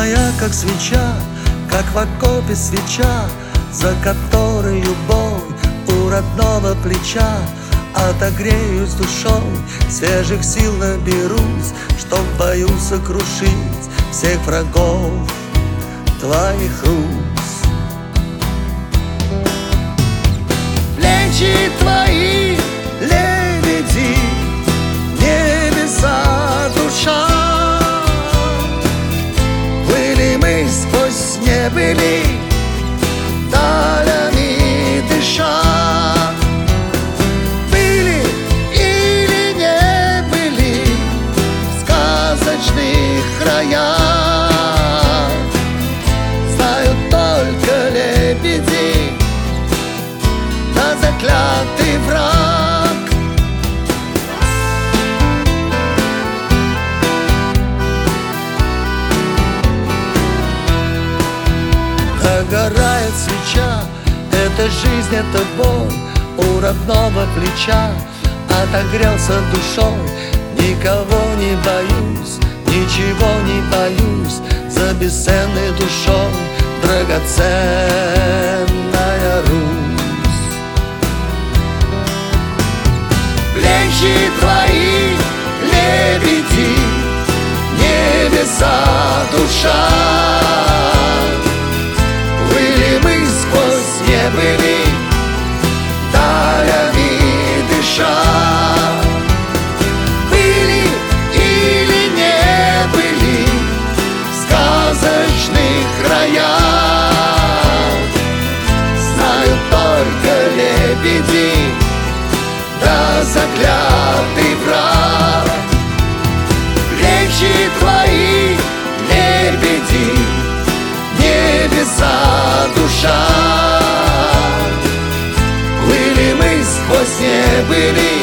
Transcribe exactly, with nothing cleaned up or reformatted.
моя, как свеча, как в окопе свеча, за которой бой у родного плеча. Отогреюсь душой, свежих сил наберусь, чтоб в бою сокрушить всех врагов твоих рук. Плечи твои, лебеди, небеса, душа. Были мы сквозь не были, далями дыша. Были или не были в сказочных краях, знают только лебеди да заклятый враг. Догорает свеча, это жизнь, это бой у родного плеча. Отогрелся душой, никого не боюсь, ничего не боюсь, за бесценной душой драгоценная Русь. Плечи твои, лебеди, небеса, душа. Были мы сквозь не были, далями дыша. Были или не были в сказочных краях, знают только лебеди да заклятый враг. Плечи твои, лебеди, небеса, душа. Были мы сквозь не были,